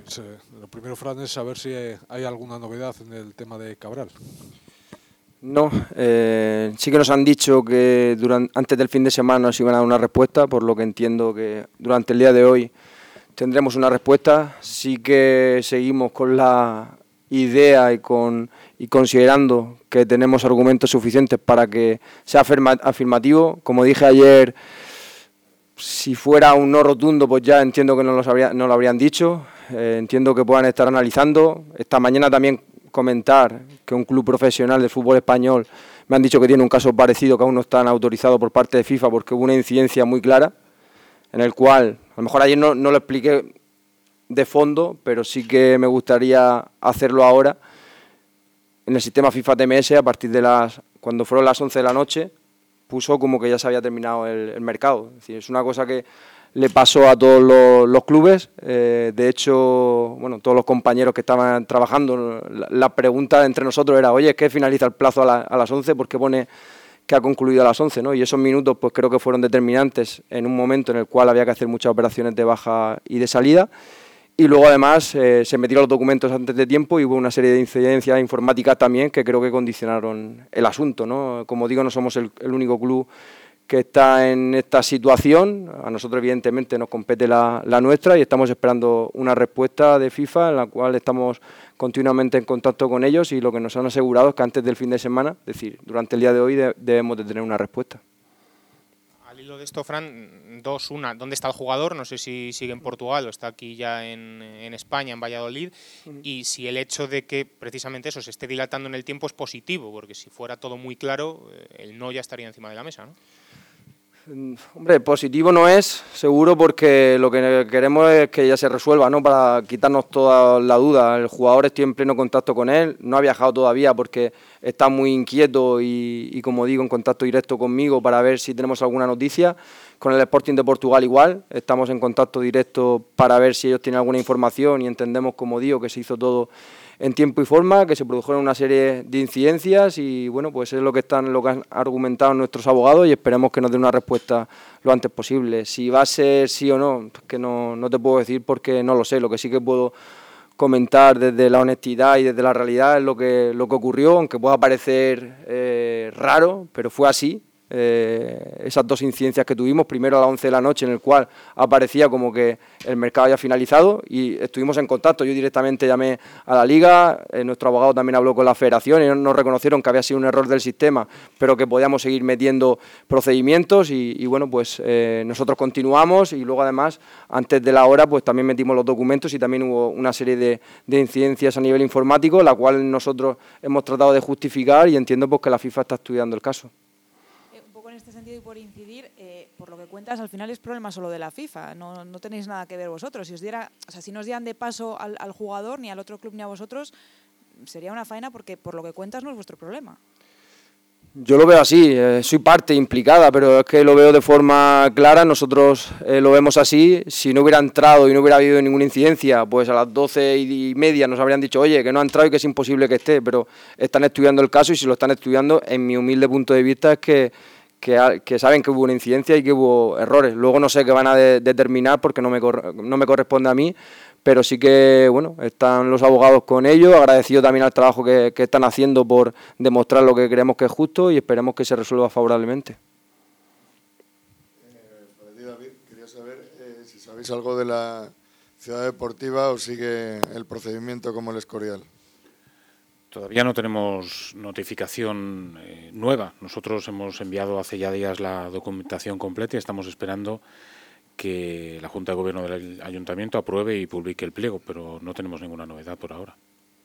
Pues, lo primero, Fran, es saber si hay alguna novedad en el tema de Cabral. No, sí que nos han dicho que antes del fin de semana nos iban a dar una respuesta, por lo que entiendo que durante el día de hoy tendremos una respuesta. Sí que seguimos con la idea y considerando que tenemos argumentos suficientes para que sea afirmativo. Como dije ayer, si fuera un no rotundo, pues ya entiendo que no lo habrían dicho. Entiendo que puedan estar analizando. Esta mañana también comentar que un club profesional de fútbol español me han dicho que tiene un caso parecido que aún no están autorizados por parte de FIFA porque hubo una incidencia muy clara en el cual, a lo mejor ayer no lo expliqué de fondo, pero sí que me gustaría hacerlo ahora. En el sistema FIFA TMS, a partir de cuando fueron las 11 de la noche, puso como que ya se había terminado el mercado. Es decir, es una cosa que le pasó a todos los clubes. De hecho, bueno, todos los compañeros que estaban trabajando, la pregunta entre nosotros era, oye, es que finaliza el plazo a las 11, ¿por qué pone que ha concluido a las 11? ¿no? Y esos minutos pues creo que fueron determinantes en un momento en el cual había que hacer muchas operaciones de baja y de salida. Y luego además se metieron los documentos antes de tiempo y hubo una serie de incidencias informáticas también que creo que condicionaron el asunto, ¿no? Como digo, no somos el único club que está en esta situación. A nosotros evidentemente nos compete la nuestra y estamos esperando una respuesta de FIFA en la cual estamos continuamente en contacto con ellos y lo que nos han asegurado es que antes del fin de semana, es decir, durante el día de hoy debemos de tener una respuesta. Al hilo de esto, Fran, una, ¿dónde está el jugador? No sé si sigue en Portugal o está aquí ya en España, en Valladolid, y si el hecho de que precisamente eso se esté dilatando en el tiempo es positivo, porque si fuera todo muy claro, el no ya estaría encima de la mesa, ¿no? Hombre, positivo no es, seguro, porque lo que queremos es que ya se resuelva, ¿no? Para quitarnos toda la duda. El jugador, estoy en pleno contacto con él, no ha viajado todavía porque está muy inquieto y como digo, en contacto directo conmigo para ver si tenemos alguna noticia. Con el Sporting de Portugal igual, estamos en contacto directo para ver si ellos tienen alguna información y entendemos, como digo, que se hizo todo en tiempo y forma, que se produjeron una serie de incidencias y bueno, pues es lo que han argumentado nuestros abogados y esperemos que nos den una respuesta lo antes posible. Si va a ser sí o no, que no te puedo decir porque no lo sé. Lo que sí que puedo comentar desde la honestidad y desde la realidad es lo que ocurrió, aunque pueda parecer raro, pero fue así. Esas dos incidencias que tuvimos, primero a las 11 de la noche en el cual aparecía como que el mercado había finalizado y estuvimos en contacto. Yo directamente llamé a la Liga, nuestro abogado también habló con la Federación y nos reconocieron que había sido un error del sistema, pero que podíamos seguir metiendo procedimientos y bueno, pues nosotros continuamos y luego además antes de la hora pues también metimos los documentos y también hubo una serie de incidencias a nivel informático, la cual nosotros hemos tratado de justificar y entiendo pues que la FIFA está estudiando el caso. En este sentido y por incidir, por lo que cuentas, al final es problema solo de la FIFA, no tenéis nada que ver vosotros. Si nos dieran de paso al jugador, ni al otro club ni a vosotros, sería una faena porque por lo que cuentas no es vuestro problema. Yo lo veo así, soy parte implicada, pero es que lo veo de forma clara, nosotros lo vemos así. Si no hubiera entrado y no hubiera habido ninguna incidencia, pues a las 12:30 nos habrían dicho, oye, que no ha entrado y que es imposible que esté, pero están estudiando el caso y si lo están estudiando, en mi humilde punto de vista es que saben que hubo una incidencia y que hubo errores. Luego no sé qué van a determinar porque no me corresponde a mí, pero sí que bueno, están los abogados con ellos, agradecido también al trabajo que están haciendo por demostrar lo que creemos que es justo y esperemos que se resuelva favorablemente. Para ti, David, quería saber si sabéis algo de la Ciudad Deportiva o sigue el procedimiento como el Escorial. Todavía no tenemos notificación nueva. Nosotros hemos enviado hace ya días la documentación completa y estamos esperando que la Junta de Gobierno del Ayuntamiento apruebe y publique el pliego, pero no tenemos ninguna novedad por ahora.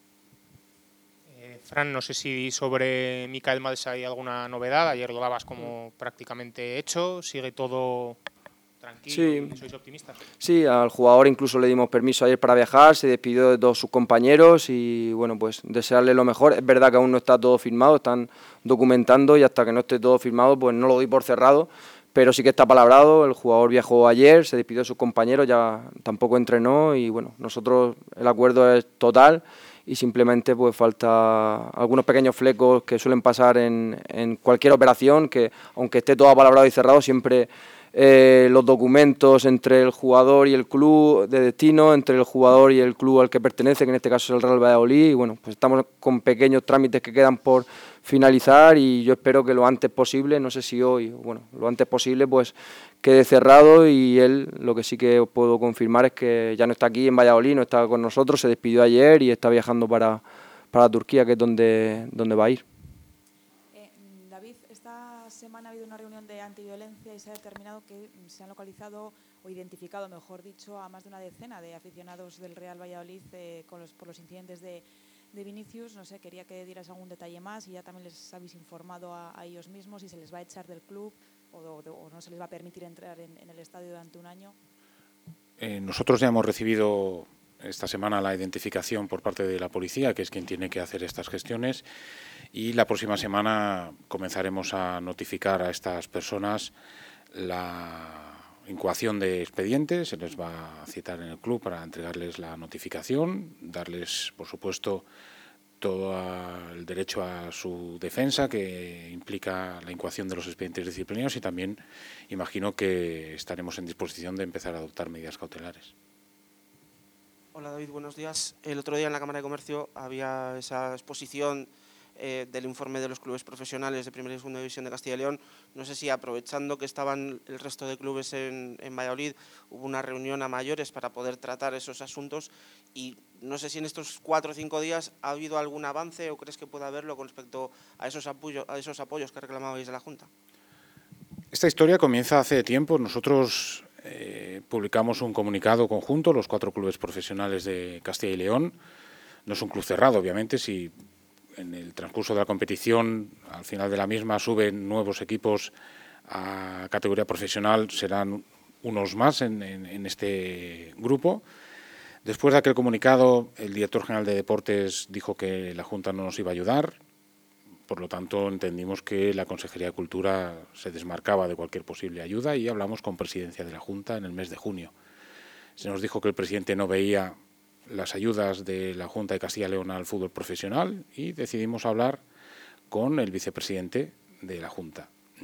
Fran, no sé si sobre Michael Malsa hay alguna novedad. Ayer lo dabas como prácticamente hecho. ¿Sigue todo tranquilo? Sí. ¿Sois optimistas? Sí, al jugador incluso le dimos permiso ayer para viajar, se despidió de todos sus compañeros y bueno, pues desearle lo mejor. Es verdad que aún no está todo firmado, están documentando y hasta que no esté todo firmado pues no lo doy por cerrado, pero sí que está palabrado. El jugador viajó ayer, se despidió de sus compañeros, ya tampoco entrenó y bueno, nosotros el acuerdo es total y simplemente pues falta algunos pequeños flecos que suelen pasar en cualquier operación, que aunque esté todo apalabrado y cerrado siempre los documentos entre el jugador y el club de destino, entre el jugador y el club al que pertenece, que en este caso es el Real Valladolid, y bueno, pues estamos con pequeños trámites que quedan por finalizar y yo espero que lo antes posible, no sé si hoy, bueno, lo antes posible pues quede cerrado, y él lo que sí que os puedo confirmar es que ya no está aquí en Valladolid, no está con nosotros, se despidió ayer y está viajando para Turquía, que es donde va a ir. David, esta semana ha habido una reunión de antiviolencia y se ha determinado que se han localizado o identificado, mejor dicho, a más de una decena de aficionados del Real Valladolid por los incidentes de Vinicius. No sé, quería que dieras algún detalle más y ya también les habéis informado a ellos mismos si se les va a echar del club o no se les va a permitir entrar en el estadio durante un año. Nosotros ya hemos recibido esta semana la identificación por parte de la policía, que es quien tiene que hacer estas gestiones, y la próxima semana comenzaremos a notificar a estas personas la incoación de expedientes. Se les va a citar en el club para entregarles la notificación, darles, por supuesto, todo el derecho a su defensa, que implica la incoación de los expedientes disciplinarios, y también imagino que estaremos en disposición de empezar a adoptar medidas cautelares. Hola David, buenos días. El otro día en la Cámara de Comercio había esa exposición del informe de los clubes profesionales de Primera y Segunda División de Castilla y León. No sé si, aprovechando que estaban el resto de clubes en Valladolid, hubo una reunión a mayores para poder tratar esos asuntos, y no sé si en estos 4 o 5 días ha habido algún avance o crees que pueda haberlo con respecto a esos apoyos que reclamabais de la Junta. Esta historia comienza hace tiempo. Nosotros publicamos un comunicado conjunto, los 4 clubes profesionales de Castilla y León. No es un club cerrado, obviamente. Si en el transcurso de la competición, al final de la misma, suben nuevos equipos a categoría profesional, serán unos más en este grupo. Después de aquel comunicado, el director general de Deportes dijo que la Junta no nos iba a ayudar. Por lo tanto, entendimos que la Consejería de Cultura se desmarcaba de cualquier posible ayuda y hablamos con Presidencia de la Junta en el mes de junio. Se nos dijo que el presidente no veía las ayudas de la Junta de Castilla y León al fútbol profesional y decidimos hablar con el vicepresidente de la Junta.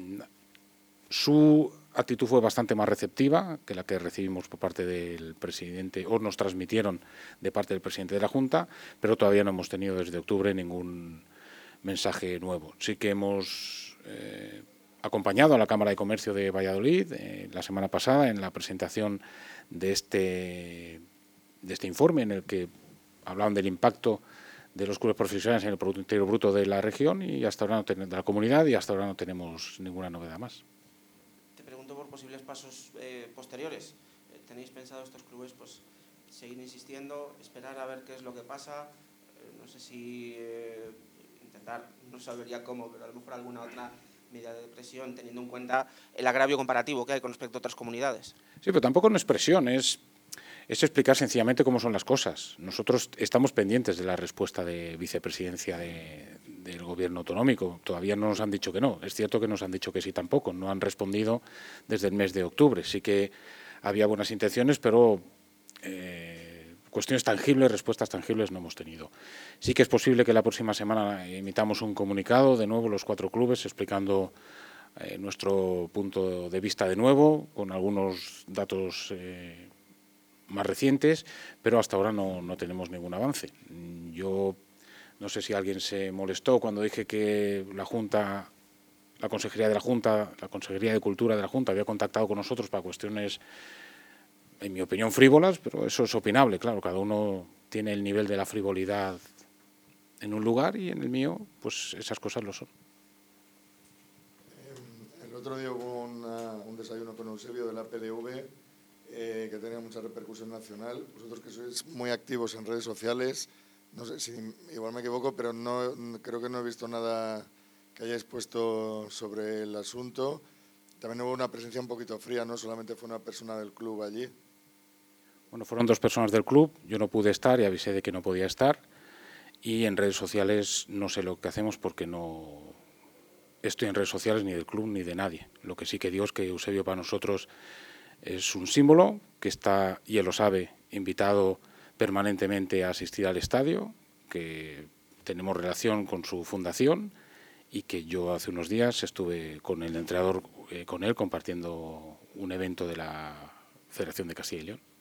Su actitud fue bastante más receptiva que la que recibimos por parte del presidente, o nos transmitieron de parte del presidente de la Junta, pero todavía no hemos tenido desde octubre ningún mensaje nuevo. Sí que hemos acompañado a la Cámara de Comercio de Valladolid la semana pasada en la presentación de este informe, en el que hablaban del impacto de los clubes profesionales en el Producto Interior Bruto de la región y hasta ahora de la comunidad, y hasta ahora no tenemos ninguna novedad más. Te pregunto por posibles pasos posteriores. ¿Tenéis pensado estos clubes pues seguir insistiendo, esperar a ver qué es lo que pasa? No sé si intentar, no sabría cómo, pero a lo mejor alguna otra medida de presión, teniendo en cuenta el agravio comparativo que hay con respecto a otras comunidades. Sí, pero tampoco no es presión, es explicar sencillamente cómo son las cosas. Nosotros estamos pendientes de la respuesta de vicepresidencia del Gobierno autonómico. Todavía no nos han dicho que no. Es cierto que nos han dicho que sí tampoco. No han respondido desde el mes de octubre. Sí que había buenas intenciones, pero cuestiones tangibles, respuestas tangibles no hemos tenido. Sí que es posible que la próxima semana emitamos un comunicado, de nuevo los 4 clubes, explicando nuestro punto de vista de nuevo, con algunos datos más recientes, pero hasta ahora no tenemos ningún avance. Yo no sé si alguien se molestó cuando dije que la Junta, la Consejería de la Junta, la Consejería de Cultura de la Junta había contactado con nosotros para cuestiones, en mi opinión, frívolas, pero eso es opinable, claro, cada uno tiene el nivel de la frivolidad en un lugar y en el mío, pues esas cosas lo son. El otro día hubo un desayuno con Eusebio de la PDV que tenía mucha repercusión nacional. Vosotros que sois muy activos en redes sociales, no sé si igual me equivoco, pero creo que no he visto nada que hayáis puesto sobre el asunto. También hubo una presencia un poquito fría, no solamente fue una persona del club allí. Bueno, fueron 2 personas del club, yo no pude estar y avisé de que no podía estar, y en redes sociales no sé lo que hacemos porque no estoy en redes sociales ni del club ni de nadie. Lo que sí que digo es que Eusebio para nosotros es un símbolo que está, y él lo sabe, invitado permanentemente a asistir al estadio, que tenemos relación con su fundación y que yo hace unos días estuve con el entrenador, con él, compartiendo un evento de la Federación de Castilla y León.